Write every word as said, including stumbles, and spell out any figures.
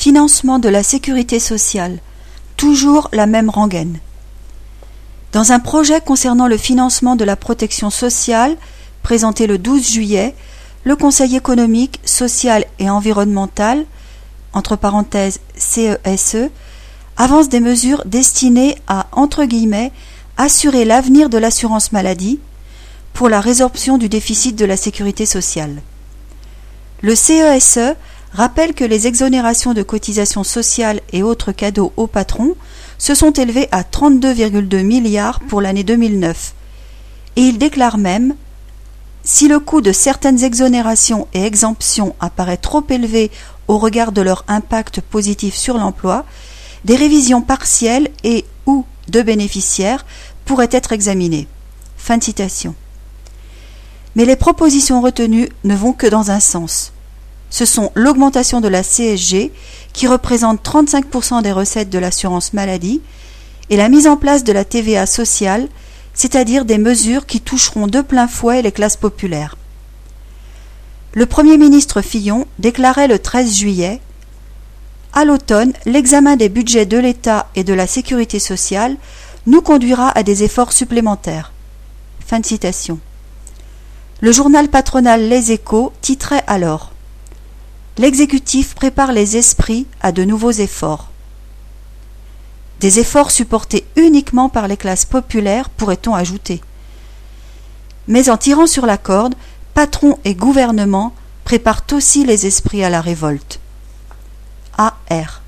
Financement de la sécurité sociale. Toujours la même rengaine. Dans un projet concernant le financement de la protection sociale, présenté le douze juillet, le Conseil économique, social et environnemental, entre parenthèses C E S E, avance des mesures destinées à, entre guillemets, assurer l'avenir de l'assurance maladie pour la résorption du déficit de la sécurité sociale. Le C E S E rappelle que les exonérations de cotisations sociales et autres cadeaux aux patrons se sont élevées à trente-deux virgule deux milliards pour l'année deux mille neuf. Et il déclare même « Si le coût de certaines exonérations et exemptions apparaît trop élevé au regard de leur impact positif sur l'emploi, des révisions partielles et ou de bénéficiaires pourraient être examinées. » Fin de citation. Mais les propositions retenues ne vont que dans un sens. Ce sont l'augmentation de la C S G, qui représente trente-cinq pour cent des recettes de l'assurance maladie, et la mise en place de la T V A sociale, c'est-à-dire des mesures qui toucheront de plein fouet les classes populaires. Le Premier ministre Fillon déclarait le treize juillet « À l'automne, l'examen des budgets de l'État et de la sécurité sociale nous conduira à des efforts supplémentaires. » Fin de citation. Le journal patronal Les Échos titrait alors « L'exécutif prépare les esprits à de nouveaux efforts. » Des efforts supportés uniquement par les classes populaires, pourrait-on ajouter. Mais en tirant sur la corde, patrons et gouvernement préparent aussi les esprits à la révolte. A R